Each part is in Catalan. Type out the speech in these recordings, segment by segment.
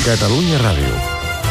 Catalunya Ràdio.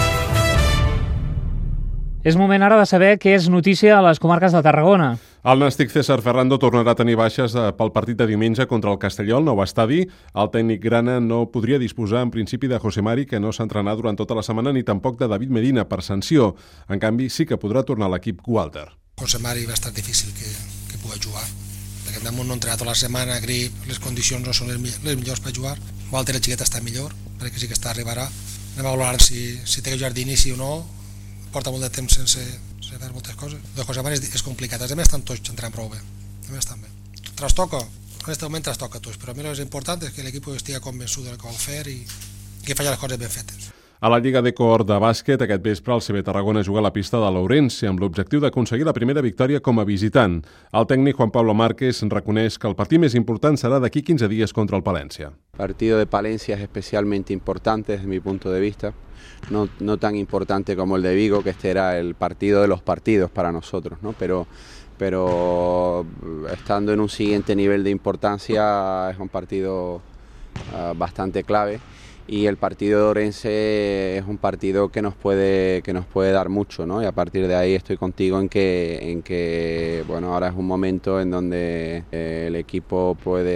És moment ara de saber què és notícia a les comarques de Tarragona. El nàstic César Ferrando tornarà a tenir baixes pel partit de diumenge contra el Castelló al nou estadi. El tècnic grana no podria disposar en principi de José Mari, que no s'ha entrenat durant tota la setmana, ni tampoc de David Medina per sanció. En canvi, sí que podrà tornar a l'equip Walter. José Mari va estar difícil que pugui jugar, perquè damunt no ha entrenat tota la setmana, grip, les condicions no són les millors per jugar. Walter, el xiquet, està millor, perquè sí que arribarà. Anem a valorar si té que jugar d'inici o no. Porta molt de temps sense fer moltes coses. De José Mari és complicat, els altres estan tots entrant prou bé. Trastoca, en aquest moment trastoca tots, però a mi el més important és que l'equip estigui convençut del que vol fer i que faci les coses ben fetes. A la Lliga d'Ecor de bàsquet, aquest vespre el CB Tarragona juga a la pista de l'Ourense amb l'objectiu d'aconseguir la primera victòria com a visitant. El tècnic Juan Pablo Márquez reconeix que el partit més important serà d'aquí 15 dies contra el Palencia. El partido de Palencia es especialmente importante desde mi punto de vista. No tan importante como el de Vigo, que este era el partido de los partidos para nosotros, ¿no? Pero estando en un siguiente nivel de importancia es un partido bastante clave, y el partido de Ourense es un partido que nos puede dar mucho, ¿no? Y a partir de ahí estoy contigo en que bueno, ahora es un momento en donde el equipo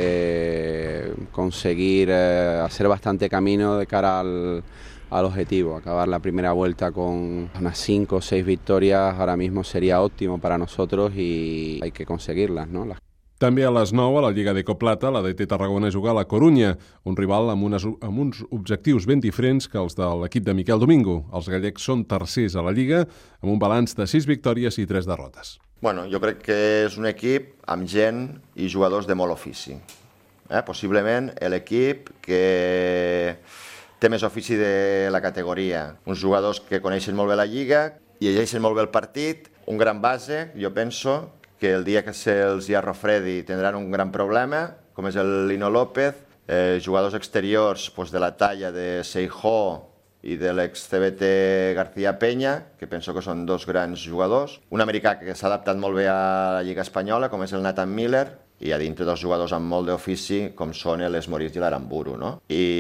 puede conseguir hacer bastante camino de cara al objetivo. Acabar la primera vuelta con unas 5 o 6 victorias ahora mismo sería óptimo para nosotros y hay que conseguirlas, ¿no? També a les 9, a la Lliga d'Ecoplata, la DT Tarragona juga a la Corunya, un rival amb uns objectius ben diferents que els de l'equip de Miquel Domingo. Els gallecs són tercers a la Lliga, amb un balanç de 6 victòries i 3 derrotes. Bueno, jo crec que és un equip amb gent i jugadors de molt ofici. Possiblement l'equip que té més ofici de la categoria. Uns jugadors que coneixen molt bé la Lliga, llegeixen molt bé el partit, un gran base, jo penso que el dia que se'ls hi arrofredi tindran un gran problema, com és el Lino López, jugadors exteriors de la talla de Seijó i de l'ex-CBT García Peña, que penso que són dos grans jugadors, un americà que s'ha adaptat molt bé a la Lliga Espanyola, com és el Nathan Miller, i a dintre dos jugadors amb molt d'ofici, com són l'Esmorís i l'Aramburu, no?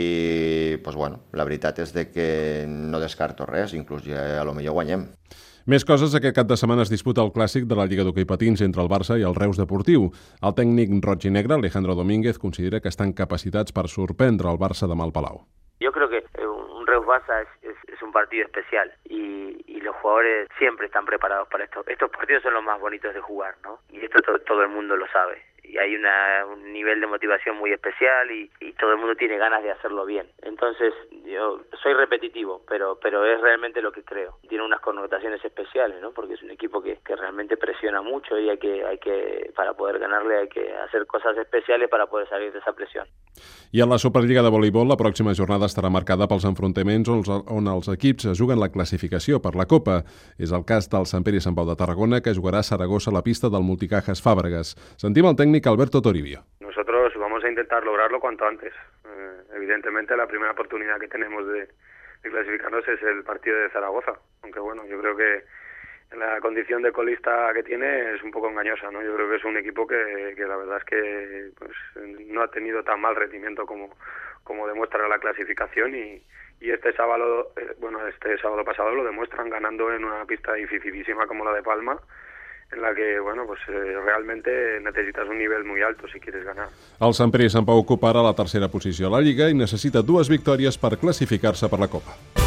I, bueno, la veritat és que no descarto res, inclús ja a lo millor guanyem. Més coses, aquest cap de setmana es disputa el clàssic de la Lliga d'Hoquei Patins entre el Barça i el Reus Deportiu. El tècnic roig i negre, Alejandro Domínguez, considera que estan capacitats per sorprendre el Barça demà al Palau. Yo creo que un Reus-Barça es un partido especial y los jugadores siempre están preparados para esto. Estos partidos son los más bonitos de jugar, ¿no? Y esto todo el mundo lo sabe. Y hay un nivel de motivación muy especial y todo el mundo tiene ganas de hacerlo bien. Entonces, yo soy repetitivo, pero es realmente lo que creo. Tiene unas connotaciones especiales, ¿no? Porque es un equipo que realmente presiona mucho y hay que para poder ganarle hay que hacer cosas especiales para poder salir de esa presión. I a la Superliga de voleibol, la pròxima jornada estarà marcada pels enfrontaments on els equips juguen la classificació per la Copa. És el cas del Sant Pere i Sant Pau de Tarragona, que jugarà a Saragossa a la pista del Multicajas Fàbregas. Sentim el tècnic Alberto Toribio. Nosotros vamos a intentar lograrlo cuanto antes. Evidentemente la primera oportunidad que tenemos de clasificarnos es el partido de Zaragoza, aunque bueno, yo creo que la condición de colista que tiene es un poco engañosa, ¿no? Yo creo que es un equipo que la verdad es que no ha tenido tan mal rendimiento como demuestra la clasificación y este sábado pasado lo demuestran ganando en una pista dificilísima como la de Palma, en la que realmente necesitas un nivel muy alto si quieres ganar. El Sant Pere i Sant Pau ocupa ara la tercera posició a la Lliga i necessita 2 victòries per classificar-se per la Copa.